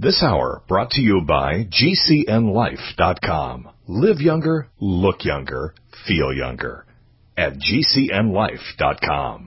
This hour brought to you by GCNLife.com. Live younger, look younger, feel younger. At GCNLife.com.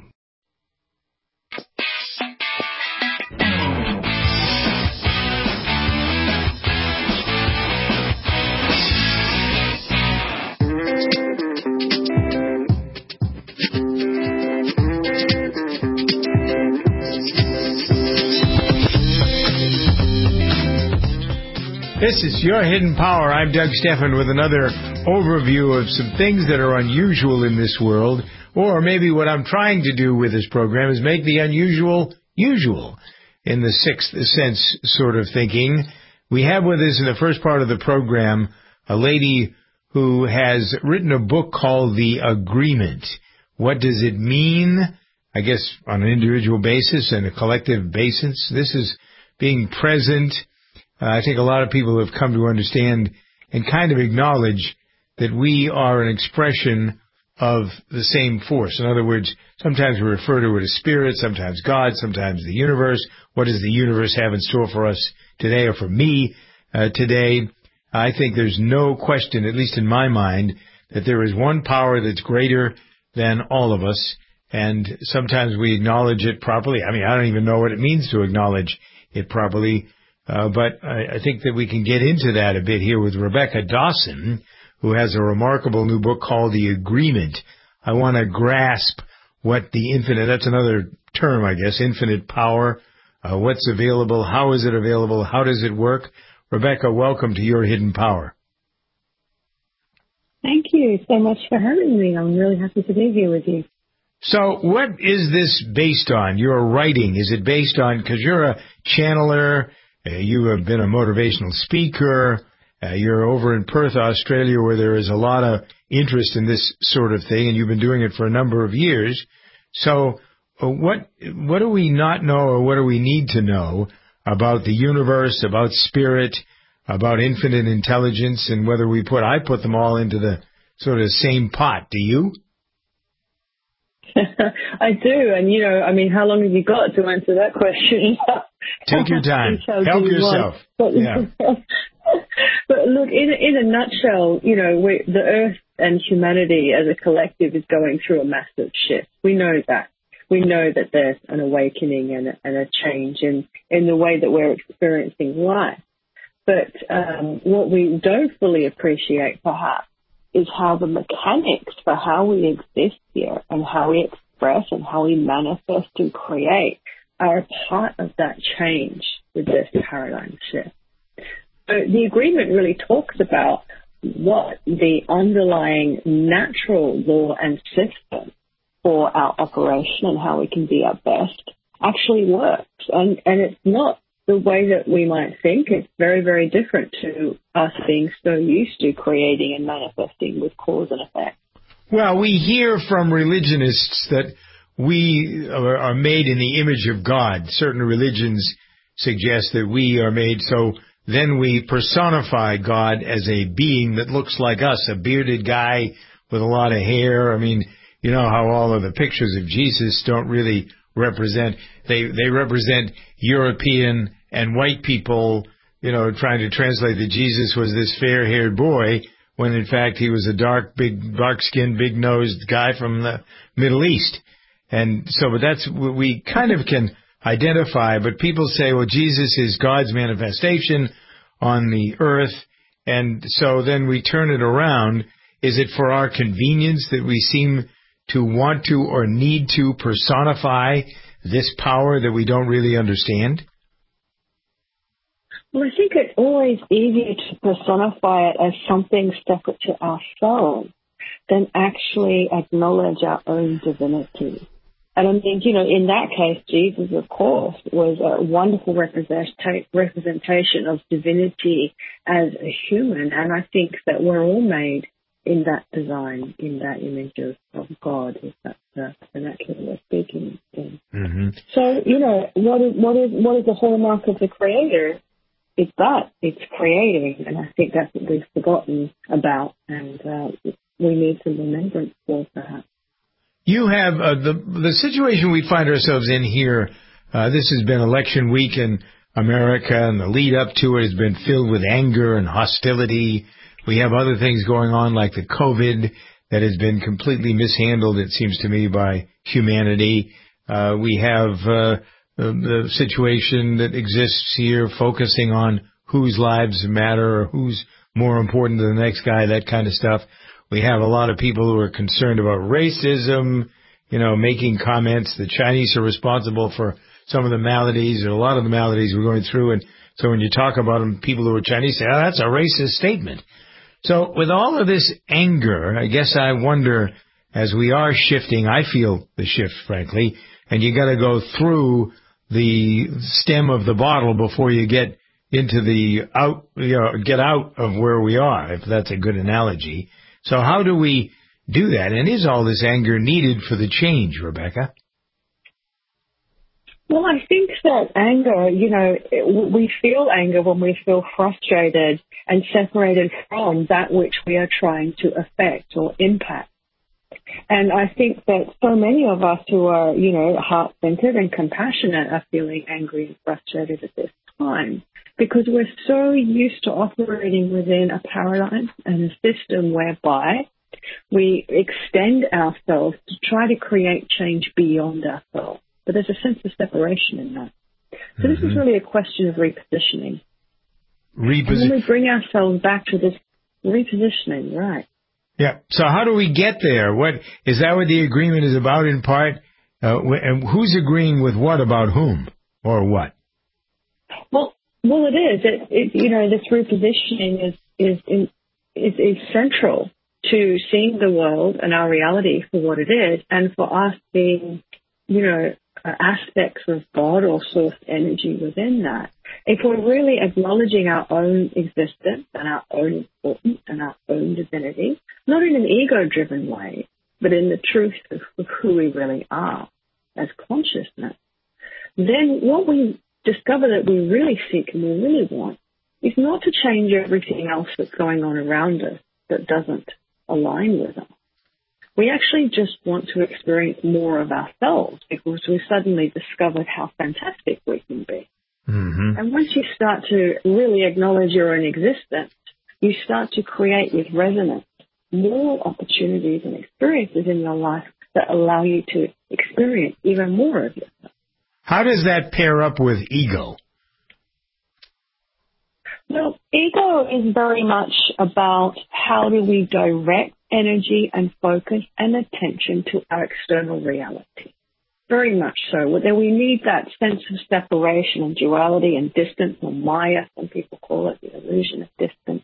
This is Your Hidden Power. I'm Doug Stephan with another overview of some things that are unusual in this world, or maybe what I'm trying to do with this program is make the unusual usual in the sixth sense sort of thinking. We have with us in the first part of the program a lady who has written a book called The Agreement. What does it mean? I guess on an individual basis and a collective basis. This is being present. I think a lot of people have come to understand and kind of acknowledge that we are an expression of the same force. In other words, sometimes we refer to it as spirit, sometimes God, sometimes the universe. What does the universe have in store for us today or for me today? I think there's no question, at least in my mind, that there is one power that's greater than all of us, and sometimes we acknowledge it properly. I mean, I don't even know what it means to acknowledge it properly. But I think that we can get into that a bit here with Rebecca Dawson, who has a remarkable new book called The Agreement. I want to grasp what the infinite, that's another term, I guess, infinite power, what's available, how is it available, how does it work? Rebecca, welcome to Your Hidden Power. Thank you so much for having me. I'm really happy to be here with you. So what is this based on, your writing? Is it based on, because you're a channeler, you have been a motivational speaker. You're over in Perth, Australia, where there is a lot of interest in this sort of thing, and you've been doing it for a number of years. So what do we not know, or what do we need to know about the universe, about spirit, about infinite intelligence, and whether I put them all into the sort of same pot. Do you? I do, and how long have you got to answer that question? Take your time. Help yourself. Yeah. But look, in a nutshell, the Earth and humanity as a collective is going through a massive shift. We know that. We know that there's an awakening and a change in the way that we're experiencing life. But what we don't fully appreciate, perhaps, is how the mechanics for how we exist here and how we express and how we manifest and create are a part of that change with this paradigm shift. So the agreement really talks about what the underlying natural law and system for our operation and how we can be our best actually works. And it's not the way that we might think. It's very, very different to us being so used to creating and manifesting with cause and effect. Well, we hear from religionists that we are made in the image of God. Certain religions suggest that we are made, so then we personify God as a being that looks like us, a bearded guy with a lot of hair. I mean, you know how all of the pictures of Jesus don't really represent, they represent European and white people, trying to translate that Jesus was this fair-haired boy, when in fact he was a dark-skinned, big-nosed guy from the Middle East. And so, but that's what we kind of can identify, but people say, well, Jesus is God's manifestation on the earth, and so then we turn it around. Is it for our convenience that we seem to want to or need to personify this power that we don't really understand? Well, I think it's always easier to personify it as something separate to ourselves than actually acknowledge our own divinity. And I mean, in that case, Jesus, of course, was a wonderful representation of divinity as a human. And I think that we're all made in that design, in that image of God, if that's the vernacular we're speaking in. Mm-hmm. So, what is the hallmark of the Creator? It's that. It's creating. And I think that's what we've forgotten about. And we need some remembrance for, perhaps. You have the situation we find ourselves in here. This has been election week, and America and the lead up to it has been filled with anger and hostility. We have other things going on like the COVID that has been completely mishandled, it seems to me, by humanity. We have the situation that exists here focusing on whose lives matter or who's more important than the next guy, that kind of stuff. We have a lot of people who are concerned about racism, making comments. The Chinese are responsible for some of the maladies, or a lot of the maladies we're going through. And so when you talk about them, people who are Chinese say, oh, that's a racist statement. So with all of this anger, I guess I wonder, as we are shifting, I feel the shift, frankly, and you got to go through the stem of the bottle before you get into get out of where we are, if that's a good analogy. So how do we do that? And is all this anger needed for the change, Rebecca? Well, I think that anger, we feel anger when we feel frustrated and separated from that which we are trying to affect or impact. And I think that so many of us who are, heart-centered and compassionate are feeling angry and frustrated at this time because we're so used to operating within a paradigm and a system whereby we extend ourselves to try to create change beyond ourselves. But there's a sense of separation in that. So this is really a question of repositioning. And then we bring ourselves back to this repositioning, right? Yeah. So how do we get there? What is that? What the agreement is about in part? And who's agreeing with what about whom or what? Well, it is. This repositioning is central to seeing the world and our reality for what it is, and for us being, aspects of God or source energy within that. If we're really acknowledging our own existence and our own importance and our own divinity, not in an ego-driven way, but in the truth of who we really are as consciousness, then what we discover that we really seek and we really want is not to change everything else that's going on around us that doesn't align with us. We actually just want to experience more of ourselves because we suddenly discovered how fantastic we can be. Mm-hmm. And once you start to really acknowledge your own existence, you start to create with resonance more opportunities and experiences in your life that allow you to experience even more of yourself. How does that pair up with ego? Well, ego is very much about how do we direct energy and focus and attention to our external reality. Very much so. We need that sense of separation and duality and distance, or Maya, some people call it, the illusion of distance,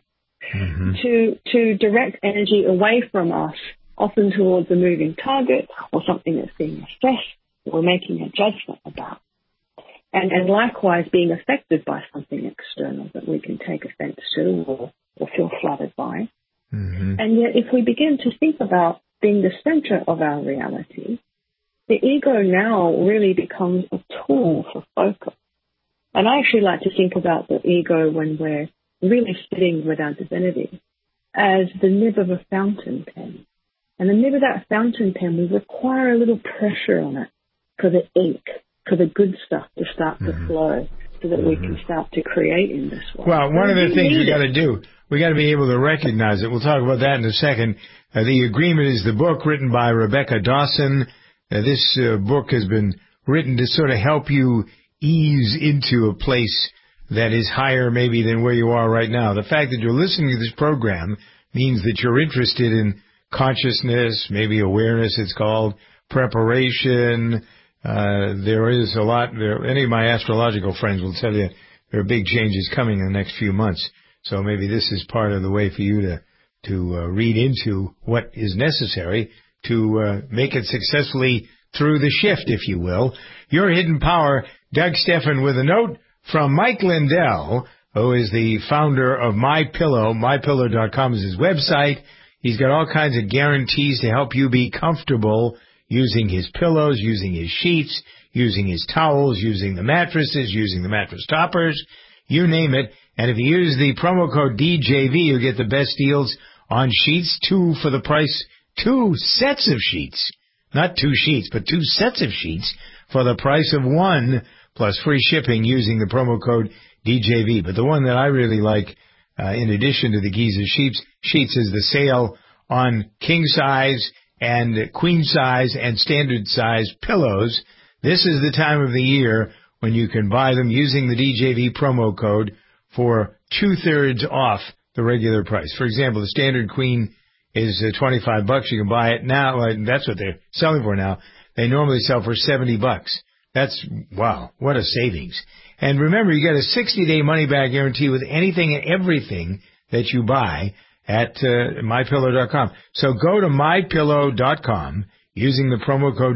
to direct energy away from us, often towards a moving target or something that's being assessed or we're making a judgment about. And likewise being affected by something external that we can take offense to or feel flattered by. Mm-hmm. And yet if we begin to think about being the center of our reality, the ego now really becomes a tool for focus. And I actually like to think about the ego when we're really sitting with our divinity as the nib of a fountain pen. And the nib of that fountain pen, we require a little pressure on it for the ink, for the good stuff to start to flow so that we can start to create in this world. Well, one of the things we got to do, we got to be able to recognize it. We'll talk about that in a second. The Agreement is the book written by Rebecca Dawson. This book has been written to sort of help you ease into a place that is higher maybe than where you are right now. The fact that you're listening to this program means that you're interested in consciousness, maybe awareness it's called, preparation. There is a lot there. Any of my astrological friends will tell you there are big changes coming in the next few months. So maybe this is part of the way for you to read into what is necessary to make it successfully through the shift, if you will. Your Hidden Power, Doug Stephan, with a note from Mike Lindell, who is the founder of MyPillow. MyPillow.com is his website. He's got all kinds of guarantees to help you be comfortable using his pillows, using his sheets, using his towels, using the mattresses, using the mattress toppers, you name it. And if you use the promo code DJV, you get the best deals on sheets, 2 for the price, 2 sets of sheets. Not 2 sheets, but 2 sets of sheets for the price of 1 plus free shipping using the promo code DJV. But the one that I really like, in addition to the Giza sheets, is the sale on king size and queen size and standard size pillows. This is the time of the year when you can buy them using the DJV promo code for 2/3 off the regular price. For example, the standard queen is $25. You can buy it now. That's what they're selling for now. They normally sell for $70. That's, wow, what a savings. And remember, you get a 60-day money-back guarantee with anything and everything that you buy at MyPillow.com. So go to MyPillow.com using the promo code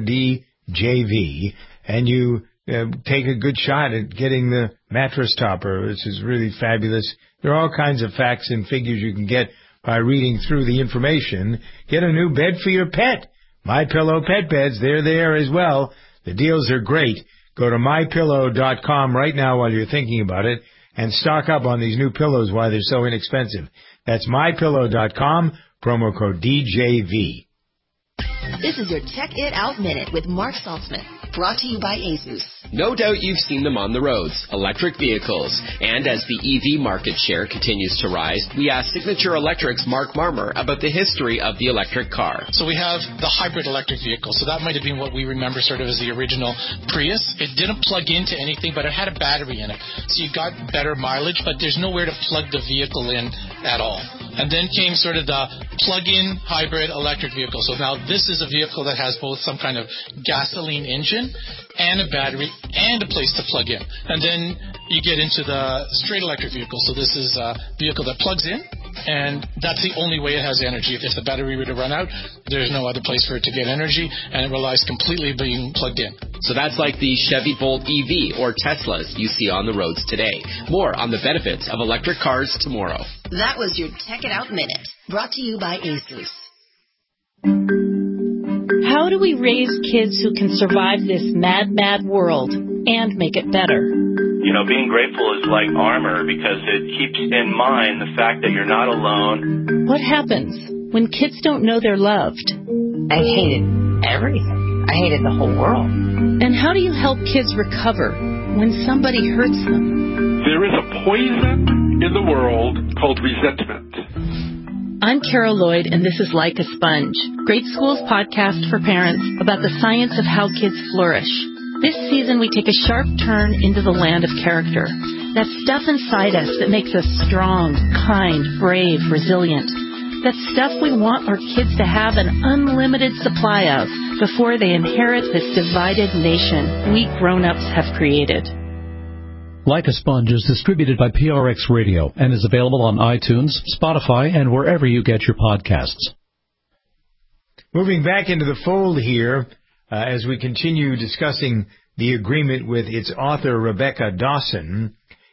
DJV, and you take a good shot at getting the mattress topper. This is really fabulous. There are all kinds of facts and figures you can get by reading through the information. Get a new bed for your pet. MyPillow pet beds, they're there as well. The deals are great. Go to MyPillow.com right now while you're thinking about it and stock up on these new pillows while they're so inexpensive. That's MyPillow.com, promo code DJV. This is your Check It Out Minute with Mark Saltzman, brought to you by ASUS. No doubt you've seen them on the roads, electric vehicles. And as the EV market share continues to rise, we asked Signature Electric's Mark Marmer about the history of the electric car. So we have the hybrid electric vehicle. So that might have been what we remember sort of as the original Prius. It didn't plug into anything, but it had a battery in it. So you got better mileage, but there's nowhere to plug the vehicle in at all. And then came sort of the plug-in hybrid electric vehicle. So now this is a vehicle that has both some kind of gasoline engine and a battery and a place to plug in. And then you get into the straight electric vehicle. So this is a vehicle that plugs in, and that's the only way it has energy. If the battery were to run out, there's no other place for it to get energy, and it relies completely being plugged in. So that's like the Chevy Bolt EV or Teslas you see on the roads today. More on the benefits of electric cars tomorrow. That was your Check It Out Minute, brought to you by ASUS. How do we raise kids who can survive this mad, mad world and make it better? You know, being grateful is like armor because it keeps in mind the fact that you're not alone. What happens when kids don't know they're loved? I hated everything. I hated the whole world. And how do you help kids recover when somebody hurts them? There is a poison in the world called resentment. I'm Carol Lloyd, and this is Like a Sponge, Great Schools podcast for parents about the science of how kids flourish. This season, we take a sharp turn into the land of character, that stuff inside us that makes us strong, kind, brave, resilient. That stuff we want our kids to have an unlimited supply of before they inherit this divided nation we grown-ups have created. Like a Sponge is distributed by PRX Radio and is available on iTunes, Spotify, and wherever you get your podcasts. Moving back into the fold here, as we continue discussing the agreement with its author, Rebecca Dawson,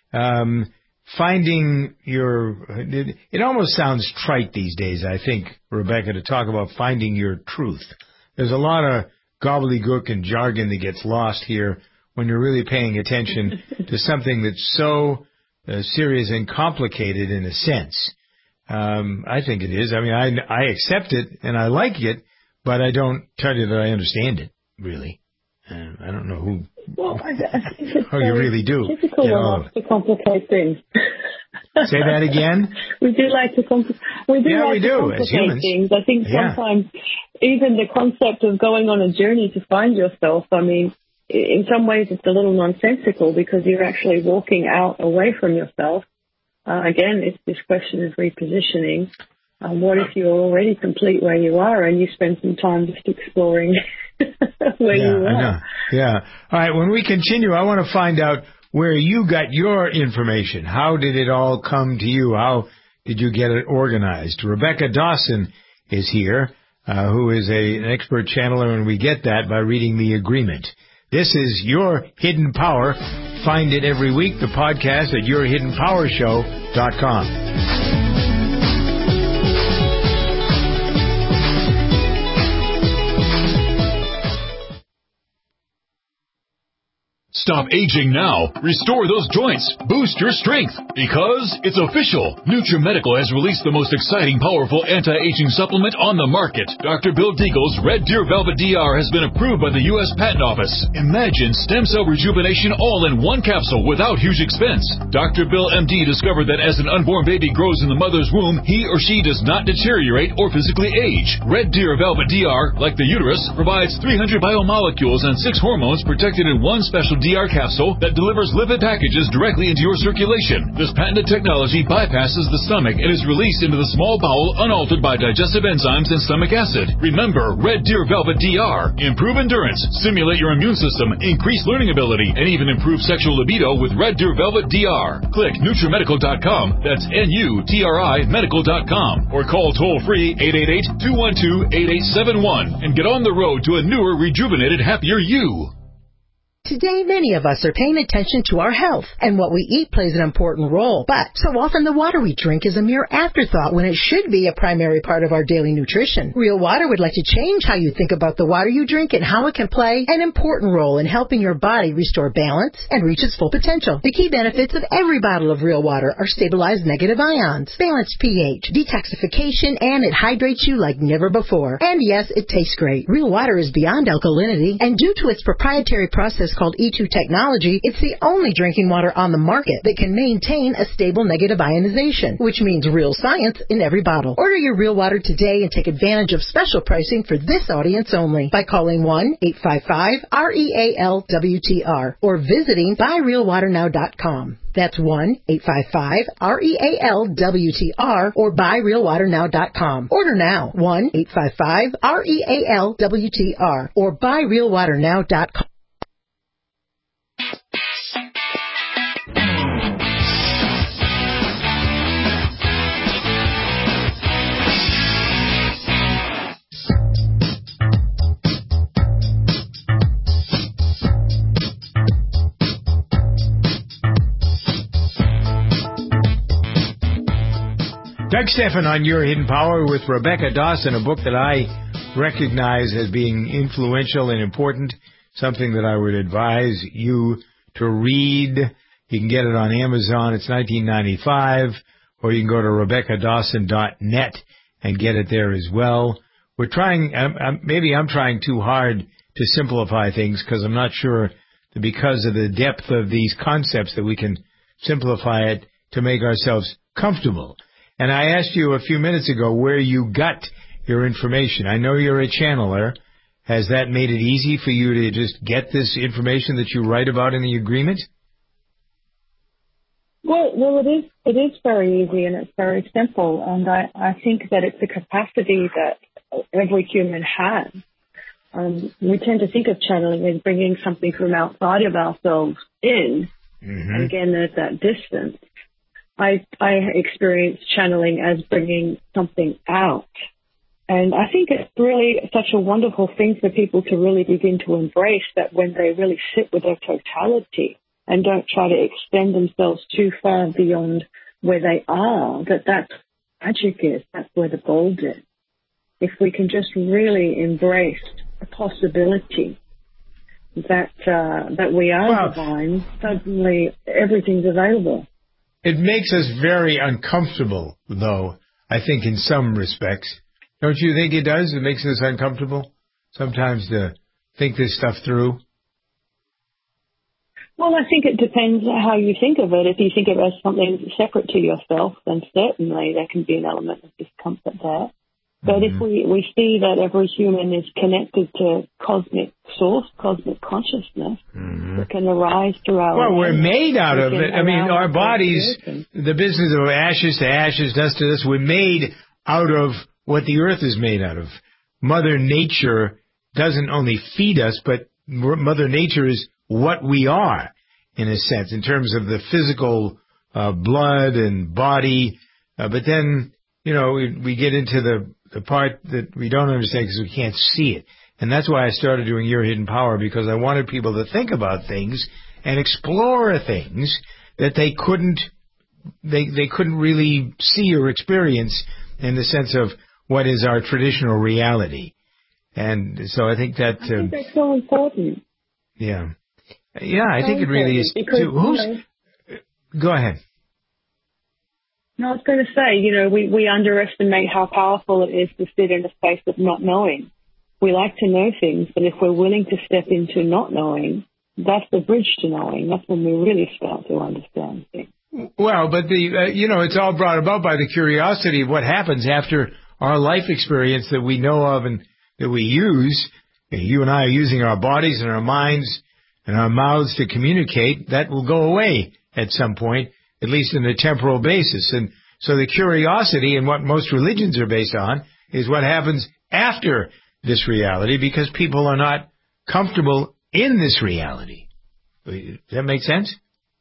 finding your... It almost sounds trite these days, I think, Rebecca, to talk about finding your truth. There's a lot of gobbledygook and jargon that gets lost here when you're really paying attention to something that's so serious and complicated in a sense. I think it is. I mean, I accept it and I like it, but I don't tell you that I understand it, really. I don't know who. Well, I think it's you really do. difficult to complicate things. Say that again? We do like to complicate as humans. things. I think sometimes even the concept of going on a journey to find yourself, I mean, in some ways it's a little nonsensical because you're actually walking out away from yourself. Again, it's this question of repositioning. What if you're already complete where you are and you spend some time just exploring where you are? I know. Yeah. All right, when we continue, I want to find out where you got your information. How did it all come to you? How did you get it organized? Rebecca Dawson is here, who is an expert channeler, and we get that by reading the agreement. This is Your Hidden Power. Find it every week, the podcast at yourhiddenpowershow.com. Stop aging now. Restore those joints. Boost your strength. Because it's official. NutriMedical has released the most exciting, powerful anti-aging supplement on the market. Dr. Bill Deagle's Red Deer Velvet DR has been approved by the U.S. Patent Office. Imagine stem cell rejuvenation all in one capsule without huge expense. Dr. Bill MD discovered that as an unborn baby grows in the mother's womb, he or she does not deteriorate or physically age. Red Deer Velvet DR, like the uterus, provides 300 biomolecules and 6 hormones protected in one special DR capsule that delivers lipid packages directly into your circulation. This patented technology bypasses the stomach and is released into the small bowel unaltered by digestive enzymes and stomach acid. Remember, Red Deer Velvet DR. Improve endurance, stimulate your immune system, increase learning ability, and even improve sexual libido with Red Deer Velvet DR. Click NutriMedical.com. That's NUTRI Medical.com. Or call toll-free 888-212-8871 and get on the road to a newer, rejuvenated, happier you. Today, many of us are paying attention to our health, and what we eat plays an important role. But so often the water we drink is a mere afterthought when it should be a primary part of our daily nutrition. Real Water would like to change how you think about the water you drink and how it can play an important role in helping your body restore balance and reach its full potential. The key benefits of every bottle of Real Water are stabilized negative ions, balanced pH, detoxification, and it hydrates you like never before. And yes, it tastes great. Real Water is beyond alkalinity, and due to its proprietary process called E2 technology, it's the only drinking water on the market that can maintain a stable negative ionization, which means real science in every bottle. Order your Real Water today and take advantage of special pricing for this audience only by calling 1-855-REAL-WTR or visiting buyrealwaternow.com. That's 1-855-REAL-WTR or buyrealwaternow.com. Order now, 1-855-REAL-WTR or buyrealwaternow.com. Doug Stephan on Your Hidden Power with Rebecca Dawson, a book that I recognize as being influential and important, something that I would advise you to read. You can get it on Amazon. It's $19.95, or you can go to RebeccaDawson.net and get it there as well. We're trying, maybe I'm trying too hard to simplify things because I'm not sure that because of the depth of these concepts that we can simplify it to make ourselves comfortable. And I asked you a few minutes ago where you got your information. I know you're a channeler. Has that made it easy for you to just get this information that you write about in the agreement? Well, it is very easy and it's very simple. And I think that it's a capacity that every human has. We tend to think of channeling as bringing something from outside of ourselves in. Mm-hmm. And again, there's that distance. I experience channeling as bringing something out. And I think it's really such a wonderful thing for people to really begin to embrace, that when they really sit with their totality and don't try to extend themselves too far beyond where they are, that's magic is. That's where the gold is. If we can just really embrace the possibility that we are divine, suddenly everything's available. It makes us very uncomfortable, though, I think, in some respects. Don't you think it does? It makes us uncomfortable sometimes to think this stuff through. Well, I think it depends how you think of it. If you think of it as something separate to yourself, then certainly there can be an element of discomfort there. But if we see that every human is connected to cosmic source, cosmic consciousness that can arise through our... Well, we're made out of it. I mean, our bodies, the business of ashes to ashes, dust to dust, we're made out of what the earth is made out of. Mother Nature doesn't only feed us, but Mother Nature is what we are, in a sense, in terms of the physical blood and body. But then, you know, we get into the part that we don't understand because we can't see it. And that's why I started doing Your Hidden Power, because I wanted people to think about things and explore things that they couldn't really see or experience in the sense of what is our traditional reality. And so I think that... I think that's so important. Yeah. Yeah, I think it really is. Because, Go ahead. No, I was going to say, we underestimate how powerful it is to sit in a space of not knowing. We like to know things, but if we're willing to step into not knowing, that's the bridge to knowing. That's when we really start to understand things. Well, but it's all brought about by the curiosity of what happens after our life experience that we know of and that we use. You and I are using our bodies and our minds and our mouths to communicate. That will go away at some point, at least in a temporal basis. And so the curiosity and what most religions are based on is what happens after this reality, because people are not comfortable in this reality. Does that make sense?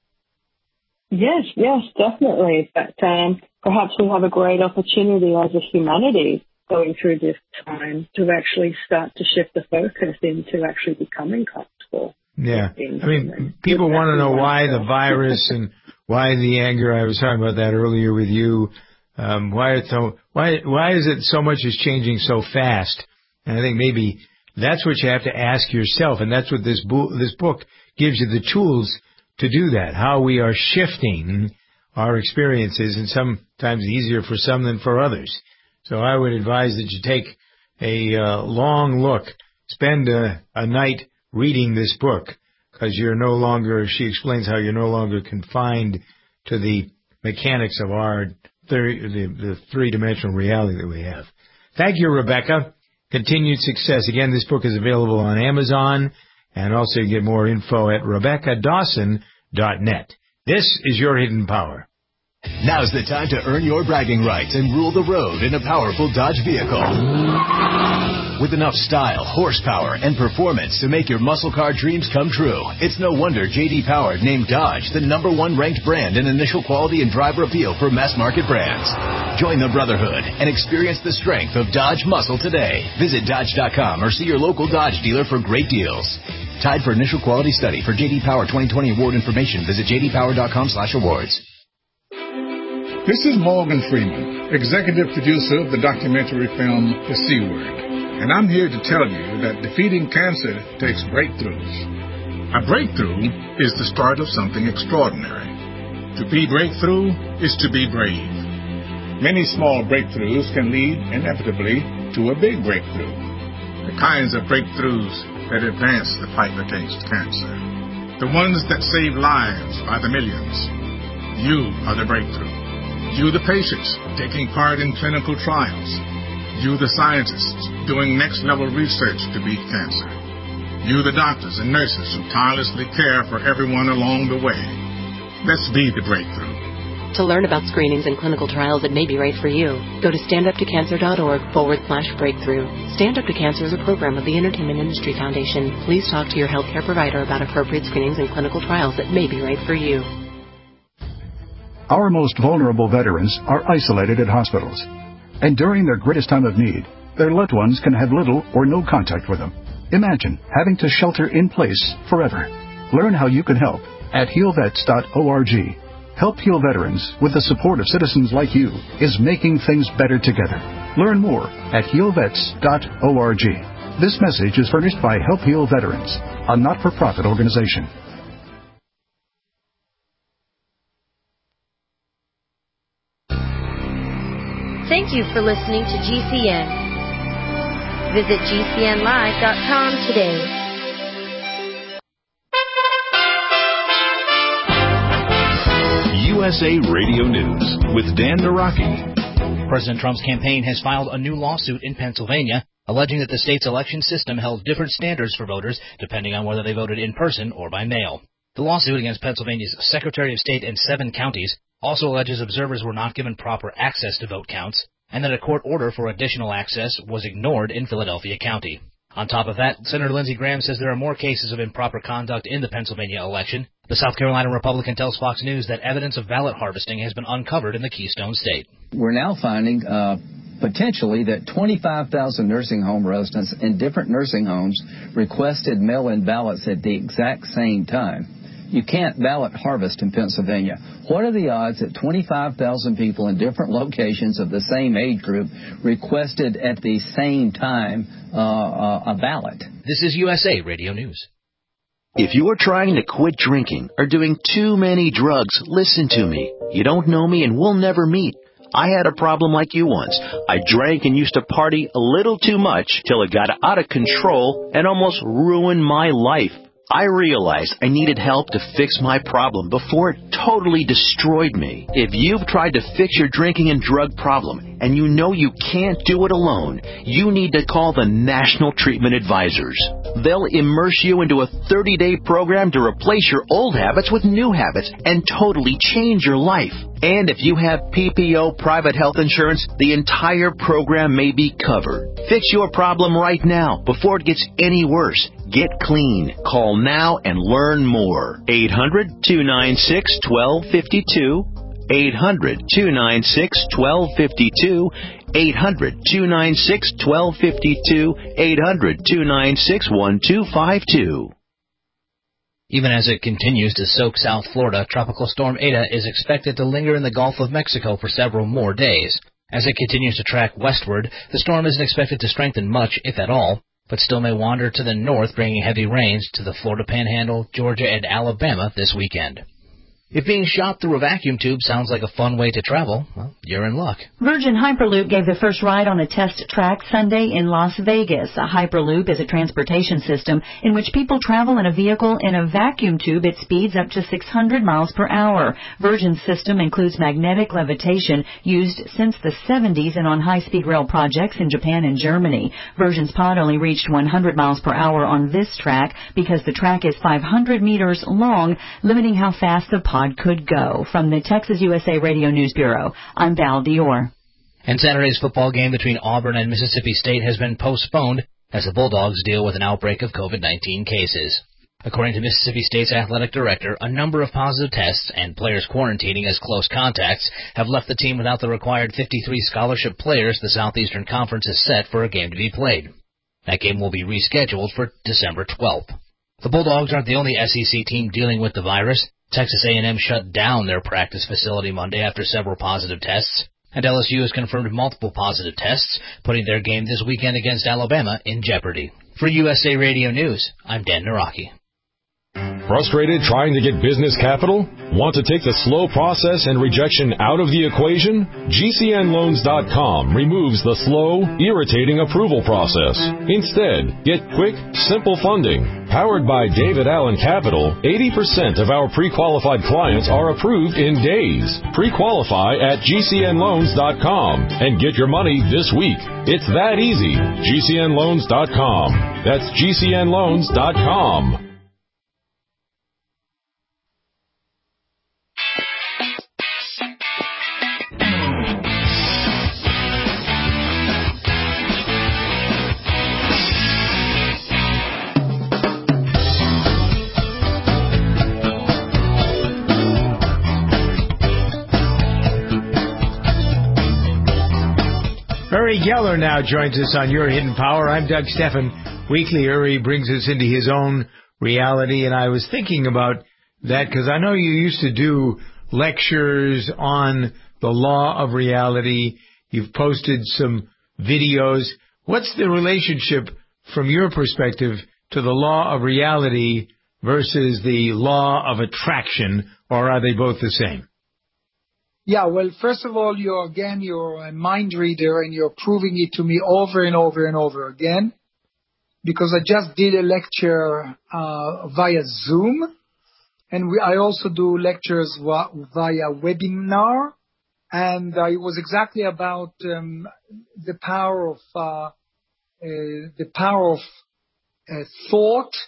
Yes, definitely. But perhaps we have a great opportunity as a humanity going through this time to actually start to shift the focus into actually becoming comfortable. Yeah. I mean, people want to know why the virus and why the anger. I was talking about that earlier with you. Why is it so much is changing so fast? And I think maybe that's what you have to ask yourself, and that's what this book gives you the tools to do that, how we are shifting our experiences, and sometimes easier for some than for others. So I would advise that you take a long look, spend a night reading this book, because you're no longer, she explains how you're no longer confined to the mechanics of our the three-dimensional reality that we have. Thank you, Rebecca. Continued success. Again, this book is available on Amazon, and also you get more info at RebeccaDawson.net. This is Your Hidden Power. Now's the time to earn your bragging rights and rule the road in a powerful Dodge vehicle. With enough style, horsepower, and performance to make your muscle car dreams come true, it's no wonder J.D. Power named Dodge the #1 ranked brand in initial quality and driver appeal for mass market brands. Join the brotherhood and experience the strength of Dodge muscle today. Visit Dodge.com or see your local Dodge dealer for great deals. Tied for initial quality study. For J.D. Power 2020 award information, visit jdpower.com/awards. This is Morgan Freeman, executive producer of the documentary film The C Word, and I'm here to tell you that defeating cancer takes breakthroughs. A breakthrough is the start of something extraordinary. To be breakthrough is to be brave. Many small breakthroughs can lead inevitably to a big breakthrough. The kinds of breakthroughs that advance the fight against cancer. The ones that save lives by the millions. You are the breakthrough. You, the patients, taking part in clinical trials. You, the scientists, doing next-level research to beat cancer. You, the doctors and nurses who tirelessly care for everyone along the way. Let's be the breakthrough. To learn about screenings and clinical trials that may be right for you, go to standuptocancer.org/breakthrough. Stand Up to Cancer is a program of the Entertainment Industry Foundation. Please talk to your healthcare provider about appropriate screenings and clinical trials that may be right for you. Our most vulnerable veterans are isolated at hospitals, and during their greatest time of need, their loved ones can have little or no contact with them. Imagine having to shelter in place forever. Learn how you can help at healvets.org. Help Heal Veterans, with the support of citizens like you, is making things better together. Learn more at healvets.org. This message is furnished by Help Heal Veterans, a not-for-profit organization. Thank you for listening to GCN. Visit GCNlive.com today. USA Radio News with Dan Naraki. President Trump's campaign has filed a new lawsuit in Pennsylvania, alleging that the state's election system held different standards for voters depending on whether they voted in person or by mail. The lawsuit against Pennsylvania's Secretary of State and 7 counties also alleges observers were not given proper access to vote counts, and that a court order for additional access was ignored in Philadelphia County. On top of that, Senator Lindsey Graham says there are more cases of improper conduct in the Pennsylvania election. The South Carolina Republican tells Fox News that evidence of ballot harvesting has been uncovered in the Keystone State. We're now finding potentially that 25,000 nursing home residents in different nursing homes requested mail-in ballots at the exact same time. You can't ballot harvest in Pennsylvania. What are the odds that 25,000 people in different locations of the same age group requested at the same time a ballot? This is USA Radio News. If you're trying to quit drinking or doing too many drugs, listen to me. You don't know me and we'll never meet. I had a problem like you once. I drank and used to party a little too much till it got out of control and almost ruined my life. I realized I needed help to fix my problem before it totally destroyed me. If you've tried to fix your drinking and drug problem and you know you can't do it alone, you need to call the National Treatment Advisors. They'll immerse you into a 30-day program to replace your old habits with new habits and totally change your life. And if you have PPO private health insurance, the entire program may be covered. Fix your problem right now before it gets any worse. Get clean. Call now and learn more. 800-296-1252. 800-296-1252. 800-296-1252. 800-296-1252. Even as it continues to soak South Florida, Tropical Storm Eta is expected to linger in the Gulf of Mexico for several more days. As it continues to track westward, the storm isn't expected to strengthen much, if at all, but still may wander to the north, bringing heavy rains to the Florida Panhandle, Georgia, and Alabama this weekend. If being shot through a vacuum tube sounds like a fun way to travel, well, you're in luck. Virgin Hyperloop gave the first ride on a test track Sunday in Las Vegas. A Hyperloop is a transportation system in which people travel in a vehicle in a vacuum tube at speeds up to 600 miles per hour. Virgin's system includes magnetic levitation used since the 70s and on high-speed rail projects in Japan and Germany. Virgin's pod only reached 100 miles per hour on this track because the track is 500 meters long, limiting how fast the pod could go. From the Texas USA Radio News Bureau, I'm Val Dior. And Saturday's football game between Auburn and Mississippi State has been postponed as the Bulldogs deal with an outbreak of COVID-19 cases. According to Mississippi State's athletic director, a number of positive tests and players quarantining as close contacts have left the team without the required 53 scholarship players the Southeastern Conference has set for a game to be played. That game will be rescheduled for December 12th. The Bulldogs aren't the only SEC team dealing with the virus. Texas A&M shut down their practice facility Monday after several positive tests, and LSU has confirmed multiple positive tests, putting their game this weekend against Alabama in jeopardy. For USA Radio News, I'm Dan Naraki. Frustrated trying to get business capital? Want to take the slow process and rejection out of the equation? GCNLoans.com removes the slow, irritating approval process. Instead, get quick, simple funding. Powered by David Allen Capital, 80% of our pre-qualified clients are approved in days. Pre-qualify at GCNLoans.com and get your money this week. It's that easy. GCNLoans.com. That's GCNLoans.com. Uri Geller now joins us on Your Hidden Power. I'm Doug Steffen. Weekly, Uri brings us into his own reality, and I was thinking about that because I know you used to do lectures on the law of reality. You've posted some videos. What's the relationship from your perspective to the law of reality versus the law of attraction, or are they both the same? Yeah, well, first of all, you're a mind reader, and you're proving it to me over and over and over again, because I just did a lecture via Zoom, and I also do lectures via webinar, and it was exactly about the power of thought,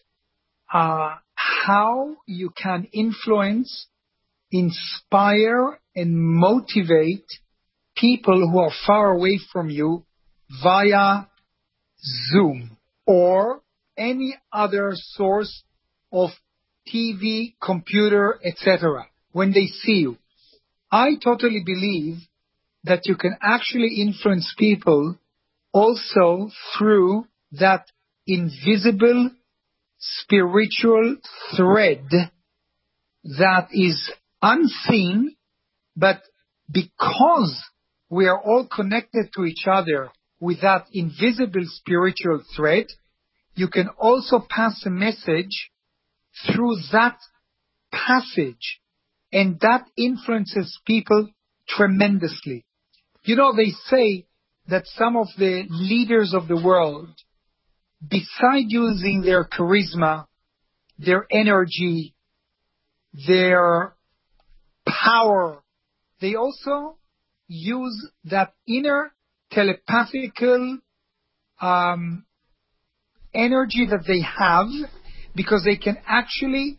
how you can influence, inspire, and motivate people who are far away from you via Zoom or any other source of TV, computer, etc. when they see you. I totally believe that you can actually influence people also through that invisible spiritual thread that is unseen, but because we are all connected to each other with that invisible spiritual thread, you can also pass a message through that passage, and that influences people tremendously. You know, they say that some of the leaders of the world, beside using their charisma, their energy, their power, they also use that inner telepathical energy that they have, because they can actually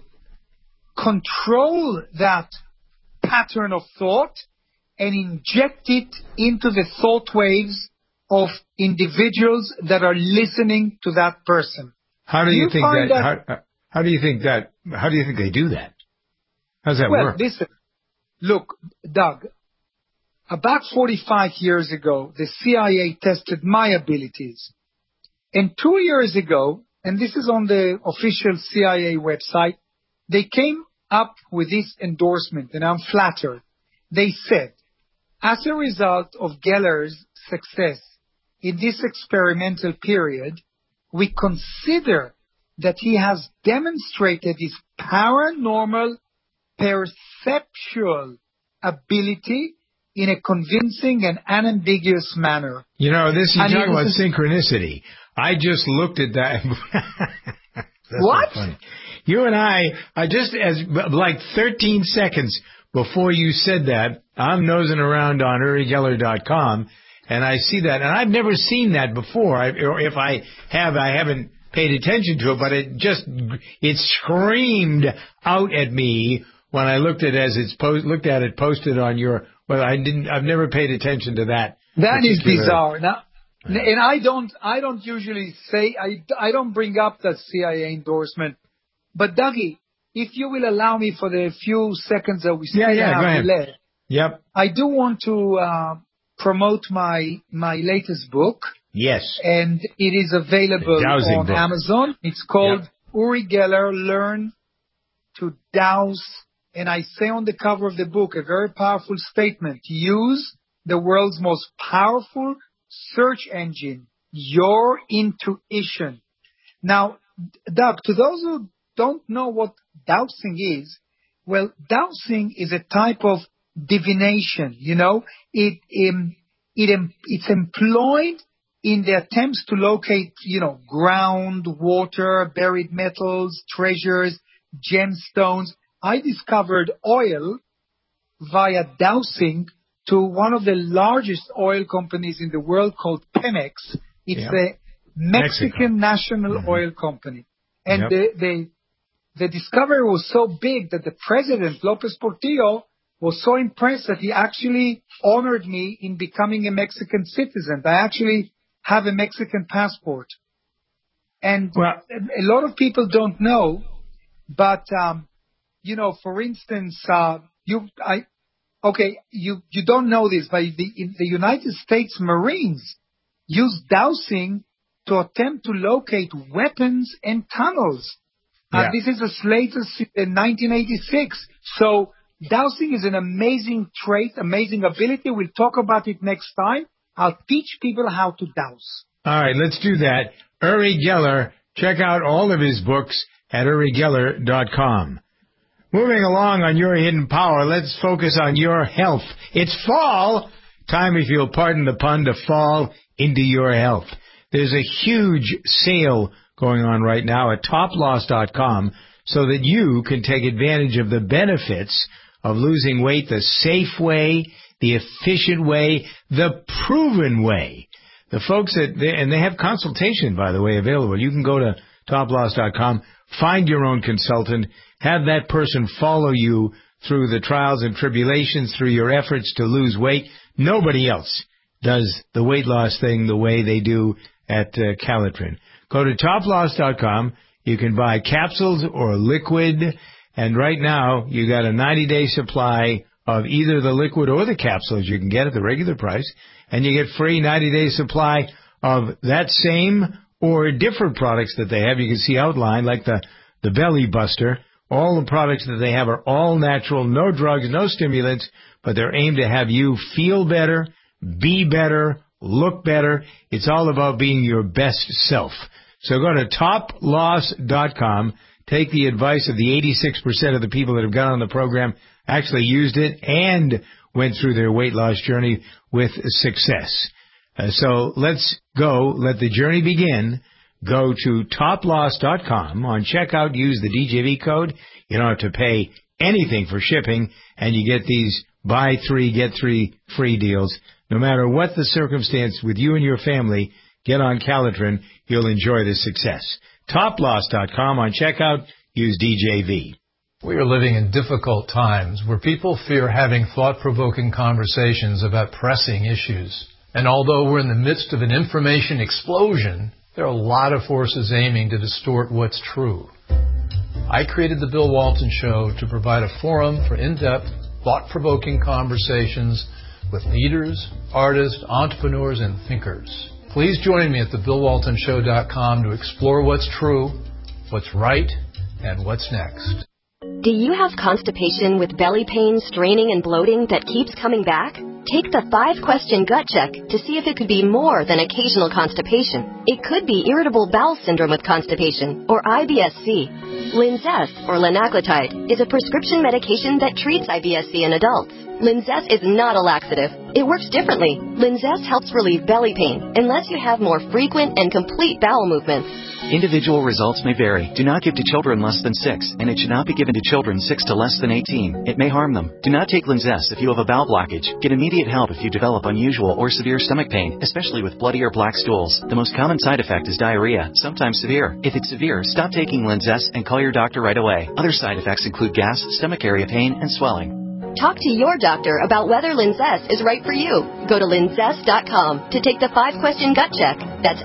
control that pattern of thought and inject it into the thought waves of individuals that are listening to that person. How do you think that? How do you think they do that? How does that work? Well, listen. Look, Doug, about 45 years ago, the CIA tested my abilities. And 2 years ago, and this is on the official CIA website, they came up with this endorsement, and I'm flattered. They said, as a result of Geller's success in this experimental period, we consider that he has demonstrated his paranormal perceptual ability in a convincing and unambiguous manner. You know, this is talking about synchronicity. I just looked at that. What? So funny. You and I just as like 13 seconds before you said that, I'm nosing around on UriGeller.com, and I see that, and I've never seen that before. Or if I have, I haven't paid attention to it, but it screamed out at me when I looked at it as it's posted on your. Well, I've never paid attention to that. That is bizarre. Now, and I don't usually say, I don't bring up the CIA endorsement. But Dougie, if you will allow me for the few seconds that we still have left. Yep. I do want to promote my latest book. Yes. And it is available on Amazon. It's called Uri Geller, Learn to Douse. And I say on the cover of the book a very powerful statement. Use the world's most powerful search engine, your intuition. Now, Doug, to those who don't know what dowsing is, well, dowsing is a type of divination. You know, it's employed in the attempts to locate, ground, water, buried metals, treasures, gemstones. I discovered oil via dowsing to one of the largest oil companies in the world called Pemex. It's a Mexican national oil company. And the discovery was so big that the president, Lopez Portillo, was so impressed that he actually honored me in becoming a Mexican citizen. I actually have a Mexican passport. And a lot of people don't know, but, for instance, you don't know this, but the United States Marines use dowsing to attempt to locate weapons and tunnels. This is as late as 1986. So dowsing is an amazing trait, amazing ability. We'll talk about it next time. I'll teach people how to douse. All right, let's do that. Uri Geller, check out all of his books at UriGeller.com. Moving along on Your Hidden Power, let's focus on your health. It's fall. Time, if you'll pardon the pun, to fall into your health. There's a huge sale going on right now at toploss.com so that you can take advantage of the benefits of losing weight the safe way, the efficient way, the proven way. The folks and they have consultation, by the way, available. You can go to toploss.com, find your own consultant, have that person follow you through the trials and tribulations, through your efforts to lose weight. Nobody else does the weight loss thing the way they do at Calitrin. Go to toploss.com. You can buy capsules or liquid, and right now you got a 90-day supply of either the liquid or the capsules you can get at the regular price, and you get free 90-day supply of that same or different products that they have. You can see outlined, like the Belly Buster. All the products that they have are all natural, no drugs, no stimulants, but they're aimed to have you feel better, be better, look better. It's all about being your best self. So go to toploss.com, take the advice of the 86% of the people that have gone on the program, actually used it, and went through their weight loss journey with success. So let's go. Let the journey begin. Go to toploss.com. On checkout, use the DJV code. You don't have to pay anything for shipping, and you get these buy 3, get 3 free deals. No matter what the circumstance with you and your family, get on Calitrin. You'll enjoy the success. Toploss.com. On checkout, use DJV. We are living in difficult times where people fear having thought-provoking conversations about pressing issues. And although we're in the midst of an information explosion, there are a lot of forces aiming to distort what's true. I created The Bill Walton Show to provide a forum for in-depth, thought-provoking conversations with leaders, artists, entrepreneurs, and thinkers. Please join me at thebillwaltonshow.com to explore what's true, what's right, and what's next. Do you have constipation with belly pain, straining, and bloating that keeps coming back? Take the 5-question gut check to see if it could be more than occasional constipation. It could be irritable bowel syndrome with constipation, or IBS-C. Linzess, or linaclotide, is a prescription medication that treats IBS-C in adults. Linzess is not a laxative. It works differently. Linzess helps relieve belly pain and lets you have more frequent and complete bowel movements. Individual results may vary. Do not give to children less than 6, and it should not be given to children 6 to less than 18. It may harm them. Do not take Linzess if you have a bowel blockage. Get immediate help if you develop unusual or severe stomach pain, especially with bloody or black stools. The most common side effect is diarrhea, sometimes severe. If it's severe, stop taking Linzess and call your doctor right away. Other side effects include gas, stomach area pain, and swelling. Talk to your doctor about whether Linzess is right for you. Go to linzess.com to take the 5-question gut check. That's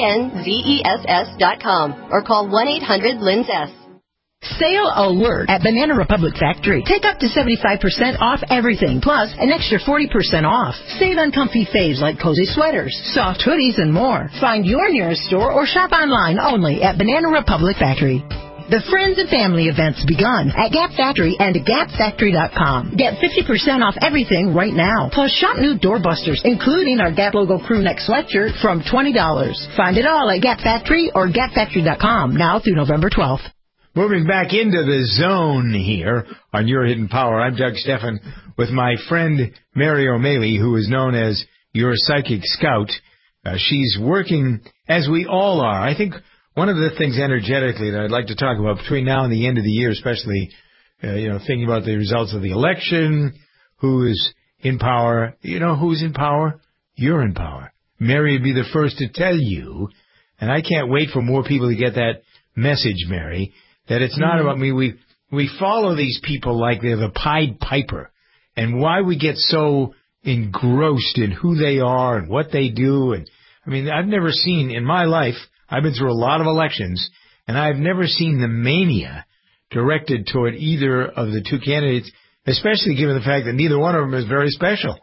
LINZESS.com or call 1-800-LINZESS. Sale alert at Banana Republic Factory. Take up to 75% off everything, plus an extra 40% off. Save on comfy faves like cozy sweaters, soft hoodies, and more. Find your nearest store or shop online only at Banana Republic Factory. The Friends and Family event's begun at Gap Factory and GapFactory.com. Get 50% off everything right now. Plus, shop new doorbusters, including our Gap logo crew neck sweatshirt from $20. Find it all at Gap Factory or GapFactory.com now through November 12th. Moving back into the zone here on Your Hidden Power, I'm Doug Stephan with my friend Mary O'Malley, who is known as Your Psychic Scout. She's working, as we all are. I think one of the things energetically that I'd like to talk about between now and the end of the year, especially, thinking about the results of the election, who is in power. You know who's in power? You're in power. Mary would be the first to tell you, and I can't wait for more people to get that message, Mary, that it's not about me. We follow these people like they're the Pied Piper, and why we get so engrossed in who they are and what they do. And I mean, I've never seen in my life, I've been through a lot of elections, and I've never seen the mania directed toward either of the two candidates, especially given the fact that neither one of them is very special.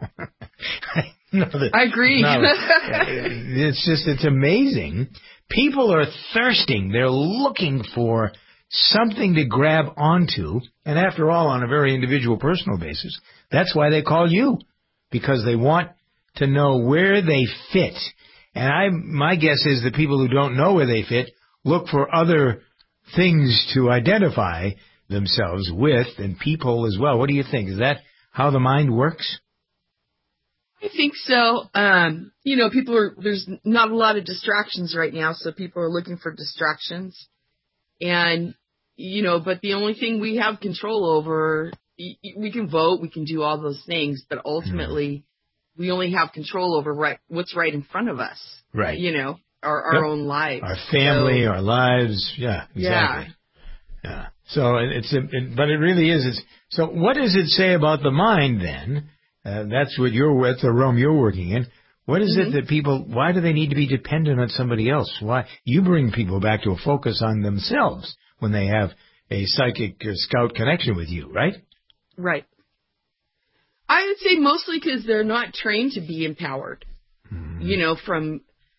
I agree. It's amazing. People are thirsting. They're looking for something to grab onto, and after all, on a very individual, personal basis, that's why they call you, because they want to know where they fit. And my guess is that people who don't know where they fit look for other things to identify themselves with, and people as well. What do you think? Is that how the mind works? I think so. There's not a lot of distractions right now, so people are looking for distractions. And, but the only thing we have control over, we can vote, we can do all those things, but ultimately we only have control over what's right in front of us. Right. Our own lives. Our family, our lives. Yeah, exactly. Yeah. So but it really is. So what does it say about the mind then? That's the realm you're working in. What is it that why do they need to be dependent on somebody else? Why? You bring people back to a focus on themselves when they have a psychic scout connection with you, right? Right. I would say mostly because they're not trained to be empowered. From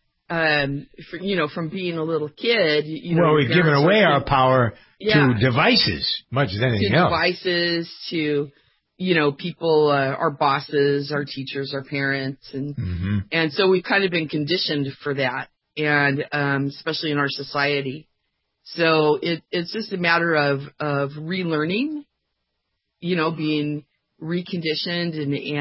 being a little kid. We've given away our power to devices, much as anything else. Devices, to people, our bosses, our teachers, our parents, and so we've kind of been conditioned for that, and especially in our society. So it's just a matter of relearning, being reconditioned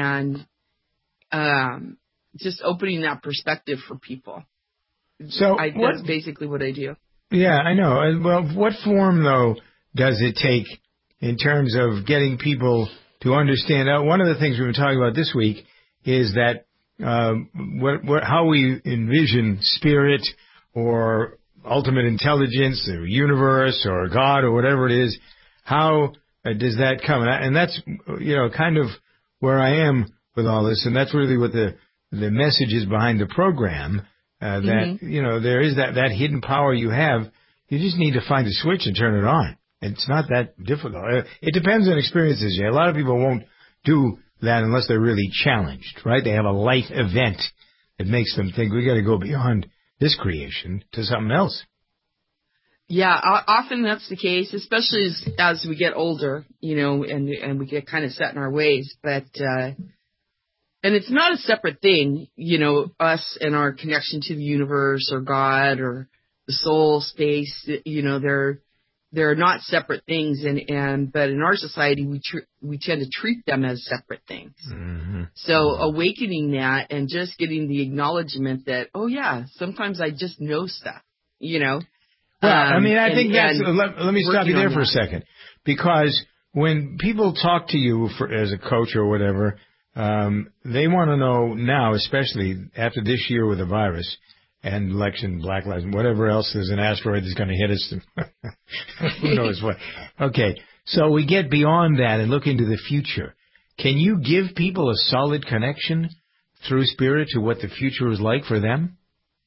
and just opening that perspective for people. So that's basically what I do. Yeah, I know. Well, what form, though, does it take in terms of getting people to understand? One of the things we've been talking about this week is that how we envision spirit or ultimate intelligence or universe or God or whatever it is, how does that come? And that's, kind of where I am with all this, and that's really what the message is behind the program, that, there is that hidden power you have. You just need to find a switch and turn it on. It's not that difficult. It depends on experiences. A lot of people won't do that unless they're really challenged, right? They have a life event that makes them think we got to go beyond this creation to something else. Yeah, often that's the case, especially as we get older, and we get kind of set in our ways. But and it's not a separate thing, us and our connection to the universe or God or the soul space. They're not separate things, but in our society we tend to treat them as separate things. Mm-hmm. So awakening that and just getting the acknowledgement that, oh yeah, sometimes I just know stuff, Well, I think that's. Let me stop you there for a second, because when people talk to you as a coach or whatever, they want to know now, especially after this year with the virus and election, Black Lives, whatever else, there's an asteroid that's going to hit us. Who knows what? Okay, so we get beyond that and look into the future. Can you give people a solid connection through spirit to what the future is like for them?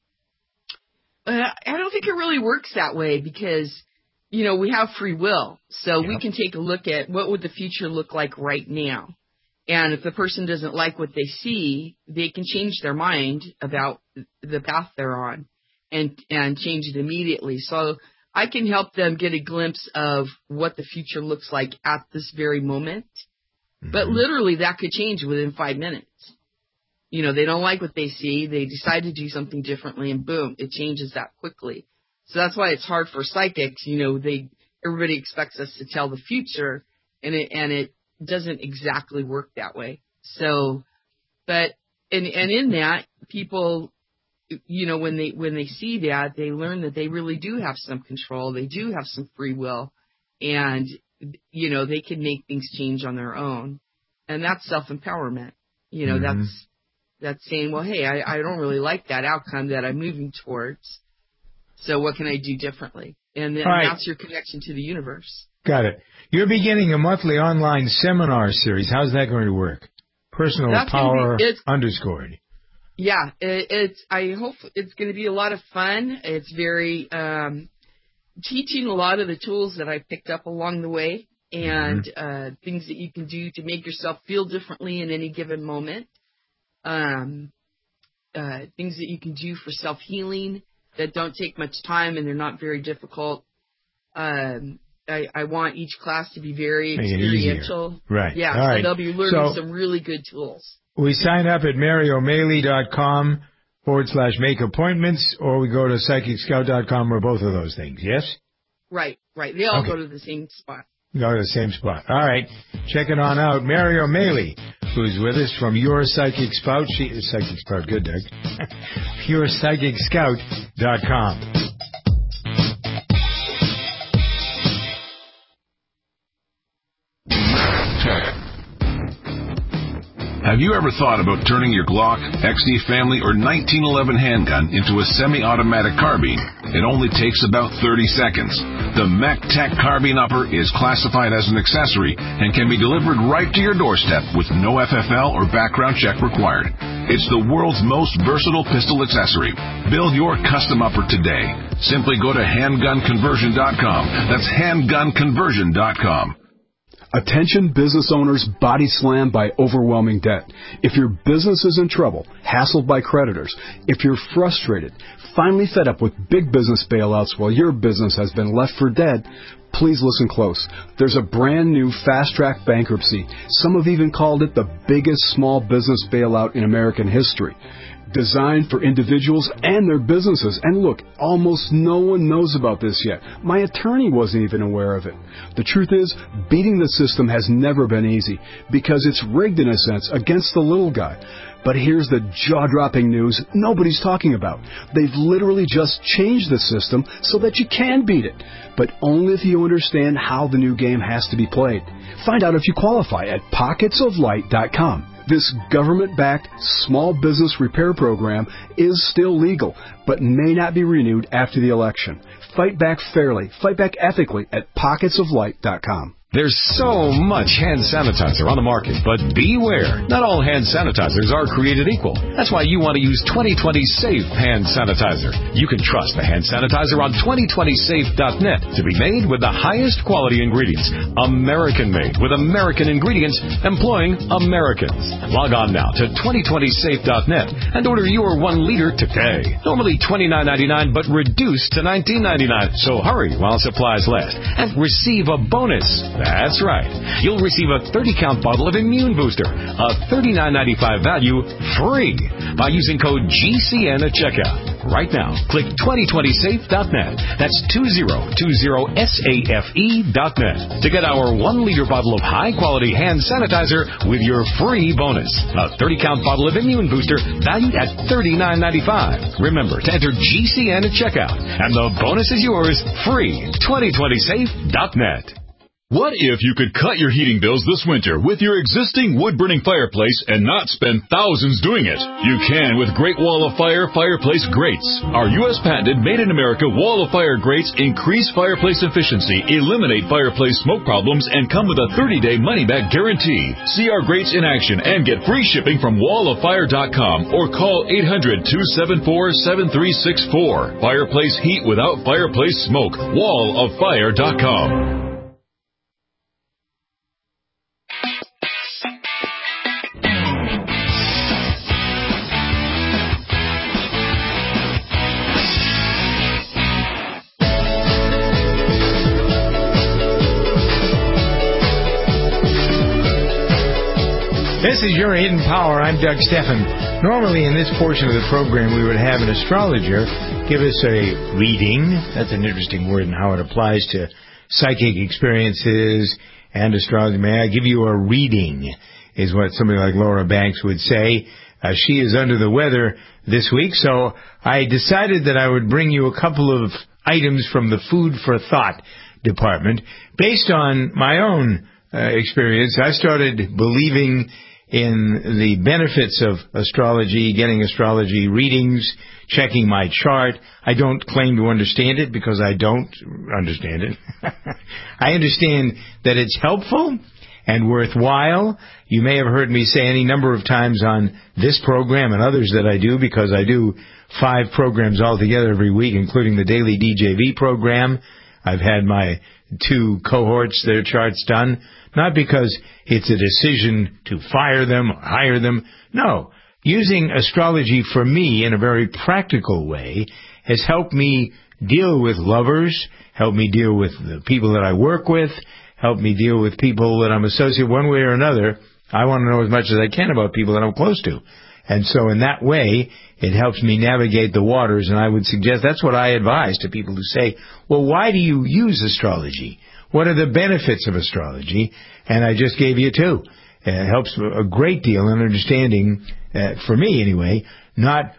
I don't think it really works that way because, we have free will. So we can take a look at what would the future look like right now. And if the person doesn't like what they see, they can change their mind about the path they're on and change it immediately. So I can help them get a glimpse of what the future looks like at this very moment. Mm-hmm. But literally that could change within 5 minutes. They don't like what they see. They decide to do something differently and boom, it changes that quickly. So that's why it's hard for psychics. Everybody expects us to tell the future and it doesn't exactly work that way. So, but, and in that, people, when they see that, they learn that they really do have some control. They do have some free will and, they can make things change on their own. And that's self-empowerment. Mm-hmm. That's saying, well, hey, I don't really like that outcome that I'm moving towards. So what can I do differently? And then that's your connection to the universe. Got it. You're beginning a monthly online seminar series. How's that going to work? Personal Power Underscored. Yeah, I hope it's going to be a lot of fun. It's very teaching a lot of the tools that I picked up along the way and things that you can do to make yourself feel differently in any given moment. Things that you can do for self-healing that don't take much time and they're not very difficult. I want each class to be very experiential. Right. Yeah, all right. They'll be learning some really good tools. We sign up at MaryO'Malley.com/make appointments, or we go to PsychicScout.com, or both of those things, yes? Right. They all go to the same spot. Go to the same spot. All right. Check it on out. Mary O'Malley, who's with us from Your Psychic Spout. She is Psychic Spout. Good, Doug. PurePsychicScout.com. Have you ever thought about turning your Glock, XD Family, or 1911 handgun into a semi-automatic carbine? It only takes about 30 seconds. The MacTac Carbine Upper is classified as an accessory and can be delivered right to your doorstep with no FFL or background check required. It's the world's most versatile pistol accessory. Build your custom upper today. Simply go to handgunconversion.com. That's handgunconversion.com. Attention business owners body slammed by overwhelming debt. If your business is in trouble, hassled by creditors, if you're frustrated, finally fed up with big business bailouts while your business has been left for dead, please listen close. There's a brand new fast-track bankruptcy. Some have even called it the biggest small business bailout in American history. designed for individuals and their businesses. And look, almost no one knows about this yet. My attorney wasn't even aware of it. The truth is, beating the system has never been easy because it's rigged in a sense against the little guy. But here's the jaw-dropping news nobody's talking about. They've literally just changed the system so that you can beat it, but only if you understand how the new game has to be played. Find out if you qualify at pocketsoflight.com. This government-backed small business repair program is still legal, but may not be renewed after the election. Fight back fairly, fight back ethically at pocketsoflight.com. There's so much hand sanitizer on the market, but beware. Not all hand sanitizers are created equal. That's why you want to use 2020 Safe Hand Sanitizer. You can trust the hand sanitizer on 2020safe.net to be made with the highest quality ingredients. American-made with American ingredients, employing Americans. Log on now to 2020safe.net and order your 1 liter today. Normally $29.99, but reduced to $19.99. So hurry while supplies last and receive a bonus. That's right. You'll receive a 30-count bottle of Immune Booster, a $39.95 value, free by using code GCN at checkout. Right now, click 2020safe.net. That's 2020safe.net to get our 1-liter bottle of high-quality hand sanitizer with your free bonus. A 30-count bottle of Immune Booster valued at $39.95. Remember to enter GCN at checkout, and the bonus is yours free. 2020safe.net. What if you could cut your heating bills this winter with your existing wood-burning fireplace and not spend thousands doing it? You can with Great Wall of Fire Fireplace Grates. Our U.S.-patented, made-in-America Wall of Fire grates increase fireplace efficiency, eliminate fireplace smoke problems, and come with a 30-day money-back guarantee. See our grates in action and get free shipping from walloffire.com or call 800-274-7364. Fireplace heat without fireplace smoke. walloffire.com. This is Your Hidden Power. I'm Doug Steffen. Normally in this portion of the program we would have an astrologer give us a reading. That's an interesting word and how it applies to psychic experiences and astrology. May I give you a reading, is what somebody like Laura Banks would say. She is under the weather this week, so I decided that I would bring you a couple of items from the Food for Thought department. Based on my own experience, I started believing in the benefits of astrology, getting astrology readings, checking my chart. I don't claim to understand it because I don't understand it. I understand that it's helpful and worthwhile. You may have heard me say any number of times on this program and others that I do, because I do 5 programs altogether every week, including the daily DJV program. I've had my 2 cohorts, their charts done. Not because it's a decision to fire them or hire them. No, using astrology for me in a very practical way has helped me deal with lovers, helped me deal with the people that I work with, helped me deal with people that I'm associated one way or another. I want to know as much as I can about people that I'm close to. And so in that way, it helps me navigate the waters, and I would suggest that's what I advise to people who say, well, why do you use astrology? What are the benefits of astrology? And I just gave you 2. It helps a great deal in understanding, for me anyway, not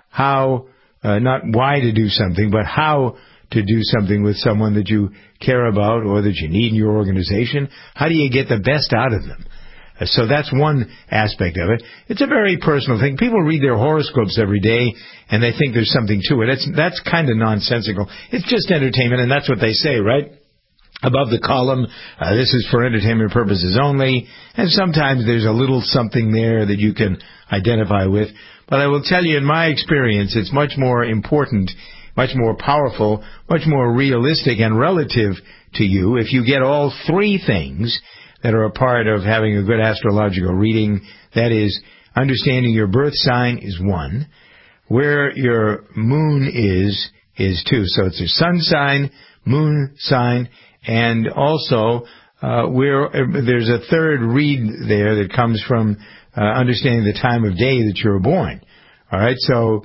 why to do something, but how to do something with someone that you care about or that you need in your organization. How do you get the best out of them? So that's one aspect of it. It's a very personal thing. People read their horoscopes every day, and they think there's something to it. That's kind of nonsensical. It's just entertainment, and that's what they say, right? Above the column, this is for entertainment purposes only, and sometimes there's a little something there that you can identify with. But I will tell you, in my experience, it's much more important, much more powerful, much more realistic and relative to you if you get all 3 things that are a part of having a good astrological reading. That is, understanding your birth sign is 1. Where your moon is 2. So it's your sun sign, moon sign, and also where there's a 3rd read there that comes from understanding the time of day that you were born. All right, so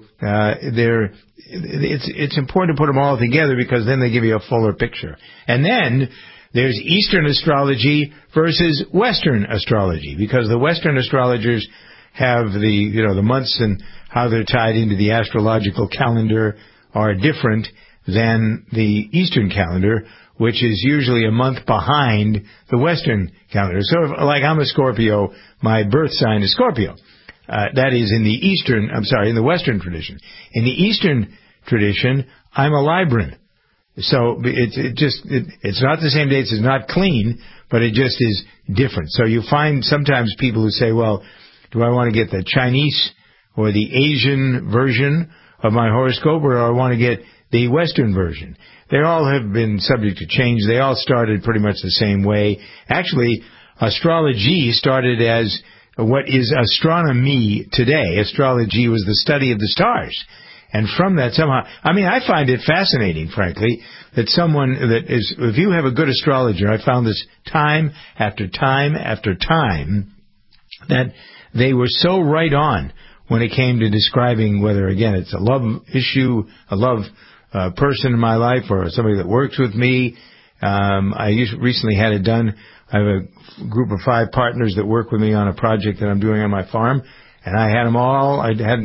it's important to put them all together because then they give you a fuller picture. And then there's Eastern astrology versus Western astrology, because the Western astrologers have the months and how they're tied into the astrological calendar are different than the Eastern calendar, which is usually a month behind the Western calendar. So, like I'm a Scorpio, my birth sign is Scorpio. That is in the Western tradition. In the Eastern tradition, I'm a Libran. So it's not the same dates, it's not clean, but it just is different. So you find sometimes people who say, well, do I want to get the Chinese or the Asian version of my horoscope, or do I want to get the Western version? They all have been subject to change. They all started pretty much the same way. Actually, astrology started as what is astronomy today. Astrology was the study of the stars. And from that somehow, I find it fascinating, frankly, that if you have a good astrologer, I found this time after time after time, that they were so right on when it came to describing whether, again, it's a love issue, a love person in my life, or somebody that works with me. I recently had it done. I have a group of 5 partners that work with me on a project that I'm doing on my farm, and I had them all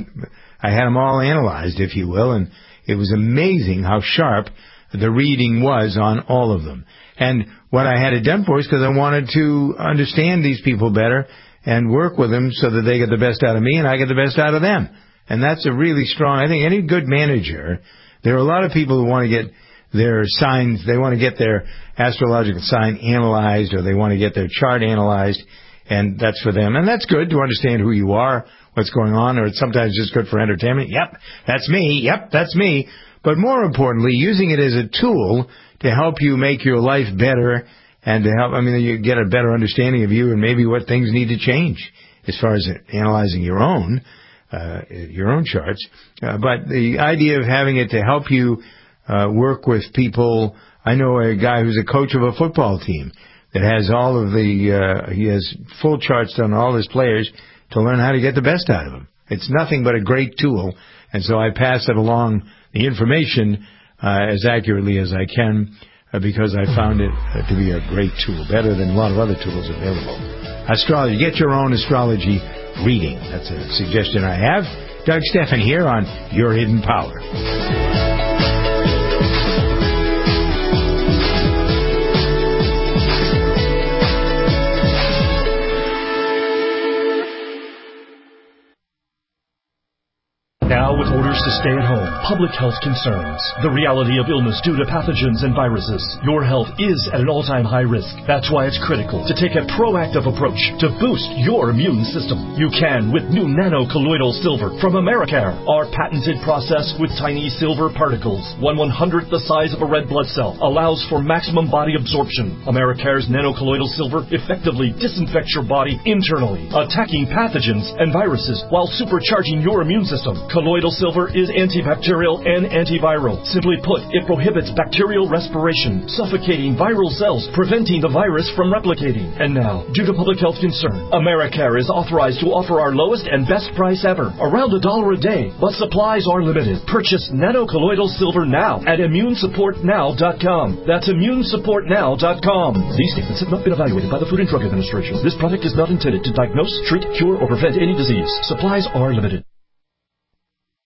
analyzed, if you will, and it was amazing how sharp the reading was on all of them. And what I had it done for is because I wanted to understand these people better and work with them so that they get the best out of me and I get the best out of them. And that's a really strong, I think any good manager, there are a lot of people who want to get their signs, they want to get their astrological sign analyzed, or they want to get their chart analyzed, and that's for them. And that's good to understand who you are, what's going on, or it's sometimes just good for entertainment. Yep, that's me. Yep, that's me. But more importantly, using it as a tool to help you make your life better and to help, you get a better understanding of you and maybe what things need to change as far as analyzing your own charts. But the idea of having it to help you work with people. I know a guy who's a coach of a football team that has all of he has full charts on all his players to learn how to get the best out of them. It's nothing but a great tool, and so I pass it along, the information, as accurately as I can, because I found it to be a great tool, better than a lot of other tools available. Astrology. Get your own astrology reading. That's a suggestion I have. Doug Stephan here on Your Hidden Power. Now, with orders to stay at home, public health concerns, the reality of illness due to pathogens and viruses, your health is at an all-time high risk. That's why it's critical to take a proactive approach to boost your immune system. You can with new nano-colloidal silver from Americare. Our patented process with tiny silver particles, 1/100th the size of a red blood cell, allows for maximum body absorption. Americare's nano-colloidal silver effectively disinfects your body internally, attacking pathogens and viruses while supercharging your immune system. Colloidal silver is antibacterial and antiviral. Simply put, it prohibits bacterial respiration, suffocating viral cells, preventing the virus from replicating. And now, due to public health concern, Americare is authorized to offer our lowest and best price ever, around $1 a day, but supplies are limited. Purchase nano-colloidal silver now at immunesupportnow.com. That's immunesupportnow.com. These statements have not been evaluated by the Food and Drug Administration. This product is not intended to diagnose, treat, cure, or prevent any disease. Supplies are limited.